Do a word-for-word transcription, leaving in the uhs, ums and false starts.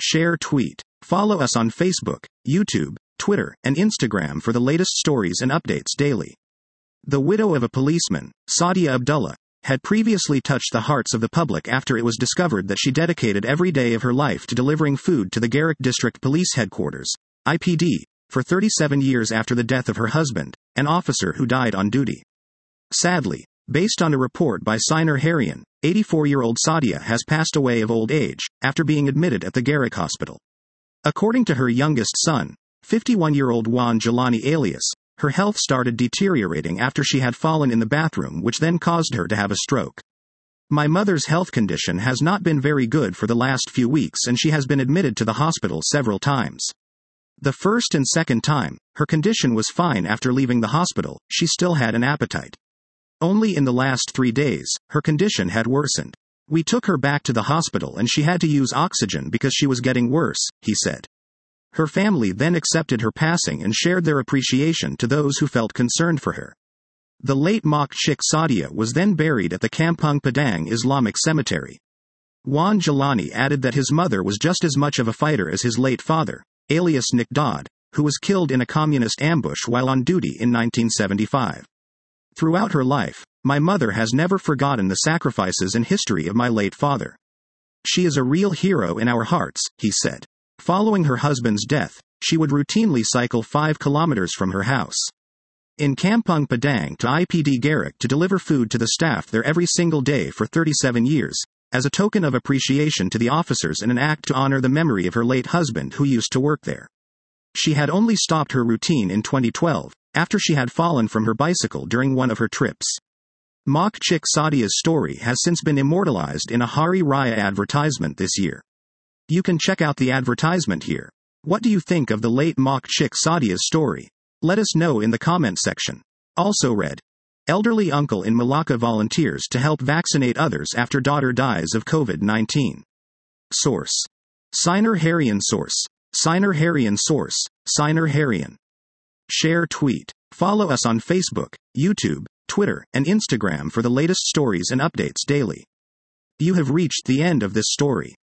Share tweet. Follow us on Facebook, YouTube, Twitter, and Instagram for the latest stories and updates daily. The widow of a policeman, Sadia Abdullah, had previously touched the hearts of the public after it was discovered that she dedicated every day of her life to delivering food to the Garak District Police Headquarters, I P D, for thirty-seven years after the death of her husband, an officer who died on duty. Sadly, based on a report by Siner Harian, eighty-four-year-old Sadia has passed away of old age, after being admitted at the Garak Hospital. According to her youngest son, fifty-one-year-old Juan Jelani alias, her health started deteriorating after she had fallen in the bathroom, which then caused her to have a stroke. My mother's health condition has not been very good for the last few weeks and she has been admitted to the hospital several times. The first and second time, her condition was fine. After leaving the hospital, she still had an appetite. Only in the last three days, her condition had worsened. We took her back to the hospital and she had to use oxygen because she was getting worse, he said. Her family then accepted her passing and shared their appreciation to those who felt concerned for her. The late Mak Sheikh Sadia was then buried at the Kampung Padang Islamic Cemetery. Juan Jelani added that his mother was just as much of a fighter as his late father, alias Nick Dodd, who was killed in a communist ambush while on duty in nineteen seventy-five. Throughout her life, my mother has never forgotten the sacrifices and history of my late father. She is a real hero in our hearts, he said. Following her husband's death, she would routinely cycle five kilometers from her house in Kampung Padang to I P D Garak to deliver food to the staff there every single day for thirty-seven years, as a token of appreciation to the officers and an act to honor the memory of her late husband who used to work there. She had only stopped her routine in twenty twelve, after she had fallen from her bicycle during one of her trips. Mak Sheikh Sadia's story has since been immortalized in a Hari Raya advertisement this year. You can check out the advertisement here. What do you think of the late Mak Sheikh Sadia's story? Let us know in the comment section. Also read. Elderly uncle in Malacca volunteers to help vaccinate others after daughter dies of COVID nineteen. Source. Siner Harian. Source. Siner Harian. Source. Siner Harian. Share tweet. Follow us on Facebook, YouTube, Twitter, and Instagram for the latest stories and updates daily. You have reached the end of this story.